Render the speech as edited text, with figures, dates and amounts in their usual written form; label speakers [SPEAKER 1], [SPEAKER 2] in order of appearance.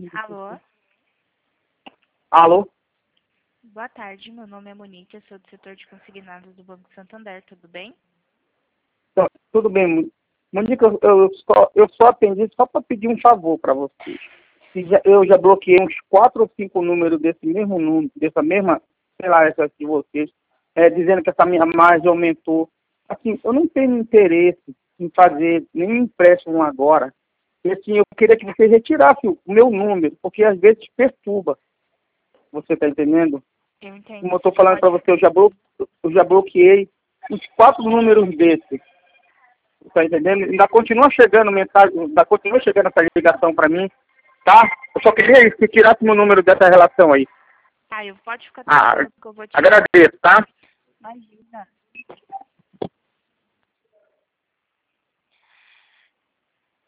[SPEAKER 1] Alô?
[SPEAKER 2] Alô?
[SPEAKER 1] Boa tarde, meu nome é Monique, eu sou do setor de consignados do Banco Santander, tudo bem?
[SPEAKER 2] Tudo bem. Monique, eu só atendi só para pedir um favor para você. Eu já bloqueei uns 4 ou 5 números desse mesmo número, dessa mesma, sei lá, essa de vocês, dizendo que essa minha margem aumentou. Assim, eu não tenho interesse em fazer nenhum empréstimo agora. E assim, eu queria que você retirasse o meu número, porque às vezes perturba. Você está entendendo?
[SPEAKER 1] Eu entendo.
[SPEAKER 2] Como eu estou falando para você, eu já bloqueei uns 4 números desses. Tá entendendo? Ainda continua chegando mensagem, ainda continua chegando essa ligação para mim, tá? Eu só queria que tirasse meu número dessa relação aí.
[SPEAKER 1] Ah, pode ficar tranquilo, porque eu vou te...
[SPEAKER 2] Agradeço, tá?
[SPEAKER 1] Imagina.